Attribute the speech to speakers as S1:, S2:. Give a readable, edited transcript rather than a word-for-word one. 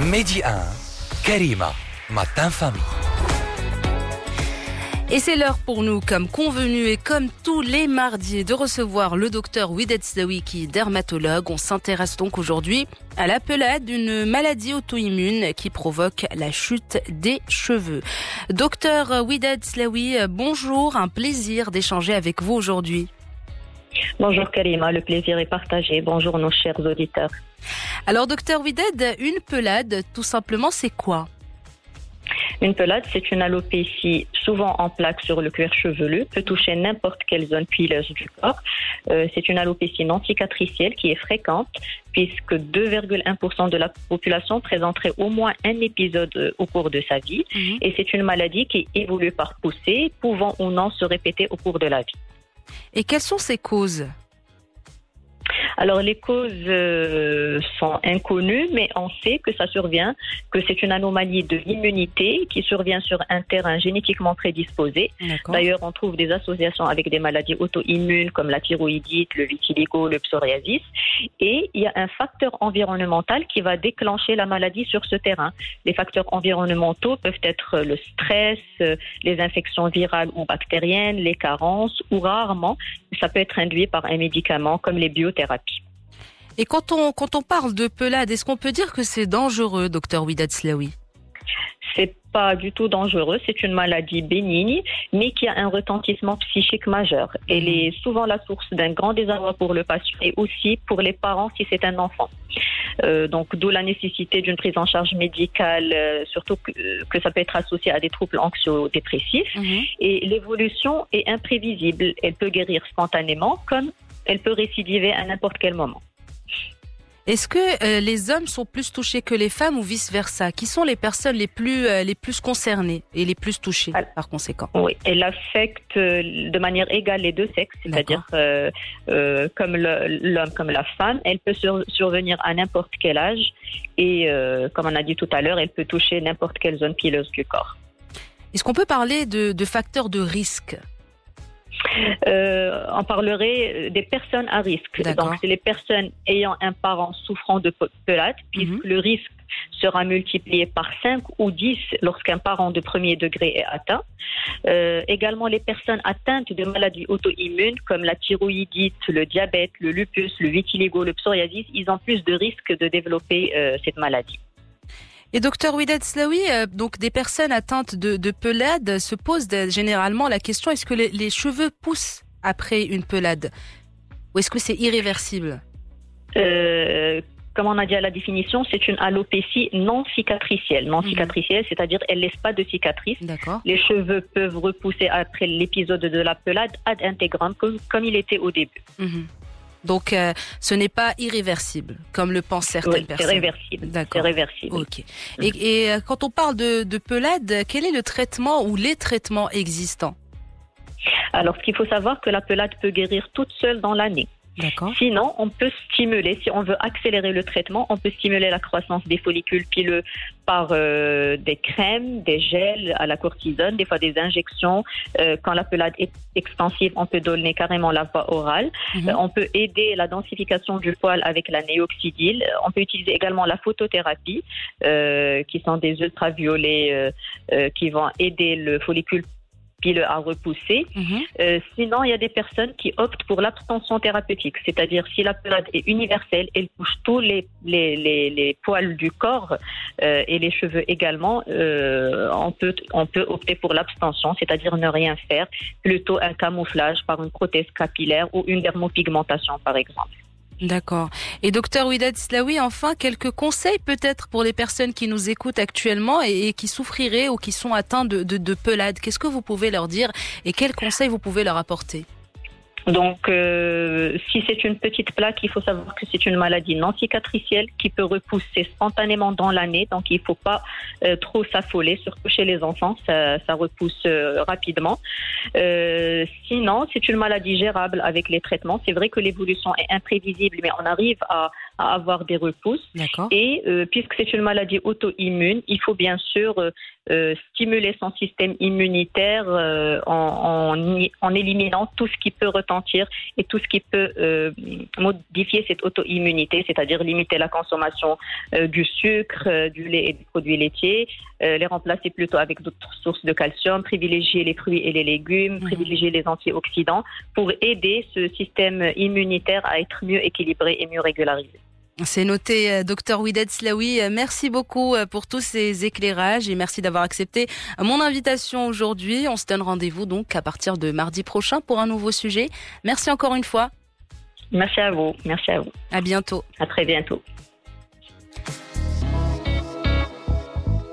S1: Midi 1, Karima, Matin Famille.
S2: Et c'est l'heure pour nous, comme convenu et comme tous les mardis, de recevoir le docteur Widad Slaoui, qui est dermatologue. On s'intéresse donc aujourd'hui à la pelade, une maladie auto-immune qui provoque la chute des cheveux. Docteur Widad Slaoui, bonjour, un plaisir d'échanger avec vous aujourd'hui.
S3: Bonjour Karima, le plaisir est partagé. Bonjour nos chers auditeurs.
S2: Alors docteur Widad, une pelade, tout simplement, c'est quoi ?
S3: Une pelade, c'est une alopécie souvent en plaques sur le cuir chevelu, peut toucher n'importe quelle zone huileuse du corps. C'est une alopécie non cicatricielle qui est fréquente puisque 2,1% de la population présenterait au moins un épisode au cours de sa vie. Et c'est une maladie qui évolue par poussée, pouvant ou non se répéter au cours de la vie.
S2: Et quelles sont ses causes ?
S3: Alors les causes sont inconnues, mais on sait que ça survient, que c'est une anomalie de l'immunité qui survient sur un terrain génétiquement prédisposé.
S2: D'accord.
S3: D'ailleurs, on trouve des associations avec des maladies auto-immunes comme la thyroïdite, le vitiligo, le psoriasis. Et il y a un facteur environnemental qui va déclencher la maladie sur ce terrain. Les facteurs environnementaux peuvent être le stress, les infections virales ou bactériennes, les carences, ou rarement, ça peut être induit par un médicament comme les biothérapies.
S2: Et quand on parle de pelade, est-ce qu'on peut dire que c'est dangereux, docteur Widad Slaoui ?
S3: C'est pas du tout dangereux, c'est une maladie bénigne, mais qui a un retentissement psychique majeur. Elle est souvent la source d'un grand désarroi pour le patient et aussi pour les parents si c'est un enfant. Donc d'où la nécessité d'une prise en charge médicale, surtout que ça peut être associé à des troubles anxio-dépressifs. Et l'évolution est imprévisible. Elle peut guérir spontanément comme elle peut récidiver à n'importe quel moment.
S2: Est-ce que les hommes sont plus touchés que les femmes ou vice-versa ? Qui sont les personnes les plus concernées et les plus touchées par conséquent ?
S3: Oui, elle affecte de manière égale les deux sexes, c'est-à-dire comme l'homme comme la femme. Elle peut survenir à n'importe quel âge et comme on a dit tout à l'heure, elle peut toucher n'importe quelle zone pileuse du corps.
S2: Est-ce qu'on peut parler de facteurs de risque ?
S3: On parlerait des personnes à risque. Donc, c'est les personnes ayant un parent souffrant de pelade, puisque le risque sera multiplié par 5 ou 10 lorsqu'un parent de premier degré est atteint. Également, les personnes atteintes de maladies auto-immunes comme la thyroïdite, le diabète, le lupus, le vitiligo, le psoriasis, ils ont plus de risques de développer cette maladie.
S2: Et docteur Widad Slaoui, donc des personnes atteintes de pelade se posent généralement la question, est-ce que les cheveux poussent après une pelade ? Ou est-ce que c'est irréversible ?
S3: Comme on a dit à la définition, c'est une alopécie non cicatricielle. Non cicatricielle, c'est-à-dire elle laisse pas de cicatrice.
S2: D'accord.
S3: Les cheveux peuvent repousser après l'épisode de la pelade ad intégram, comme il était au début.
S2: Donc, ce n'est pas irréversible, comme le pensent certaines personnes.
S3: C'est réversible.
S2: D'accord.
S3: C'est réversible.
S2: Ok. Et quand on parle de pelade, quel est le traitement ou les traitements existants ?
S3: Alors, ce qu'il faut savoir, que la pelade peut guérir toute seule dans l'année.
S2: D'accord.
S3: Sinon, on peut stimuler, si on veut accélérer le traitement, on peut stimuler la croissance des follicules pileux par des crèmes, des gels à la cortisone, des fois des injections. Quand la pelade est extensive, on peut donner carrément la voie orale. On peut aider la densification du poil avec la néoxydil. On peut utiliser également la photothérapie, qui sont des ultraviolets qui vont aider le follicule pileux à repousser. Sinon, il y a des personnes qui optent pour l'abstention thérapeutique, c'est-à-dire si la pelade est universelle, elle touche tous les poils du corps et les cheveux également, on peut opter pour l'abstention, c'est-à-dire ne rien faire, plutôt un camouflage par une prothèse capillaire ou une dermopigmentation par exemple.
S2: D'accord. Et docteur Widad Slaoui, enfin, quelques conseils peut-être pour les personnes qui nous écoutent actuellement et qui souffriraient ou qui sont atteints de pelade. Qu'est-ce que vous pouvez leur dire et quels conseils vous pouvez leur apporter ?
S3: Donc, si c'est une petite plaque, il faut savoir que c'est une maladie non cicatricielle qui peut repousser spontanément dans l'année. Donc, il ne faut pas trop s'affoler, surtout chez les enfants, ça repousse rapidement. Sinon, c'est une maladie gérable avec les traitements. C'est vrai que l'évolution est imprévisible, mais on arrive à à avoir des repousses.
S2: D'accord.
S3: Et puisque c'est une maladie auto-immune, il faut bien sûr stimuler son système immunitaire en éliminant tout ce qui peut retentir et tout ce qui peut modifier cette auto-immunité, c'est-à-dire limiter la consommation du sucre, du lait et des produits laitiers, les remplacer plutôt avec d'autres sources de calcium, privilégier les fruits et les légumes, privilégier les antioxydants pour aider ce système immunitaire à être mieux équilibré et mieux régularisé.
S2: C'est noté, Dr Wided Slaoui. Merci beaucoup pour tous ces éclairages et merci d'avoir accepté mon invitation aujourd'hui. On se donne rendez-vous donc à partir de mardi prochain pour un nouveau sujet. Merci encore une fois.
S3: Merci à vous. Merci à vous.
S2: À bientôt.
S3: À très bientôt.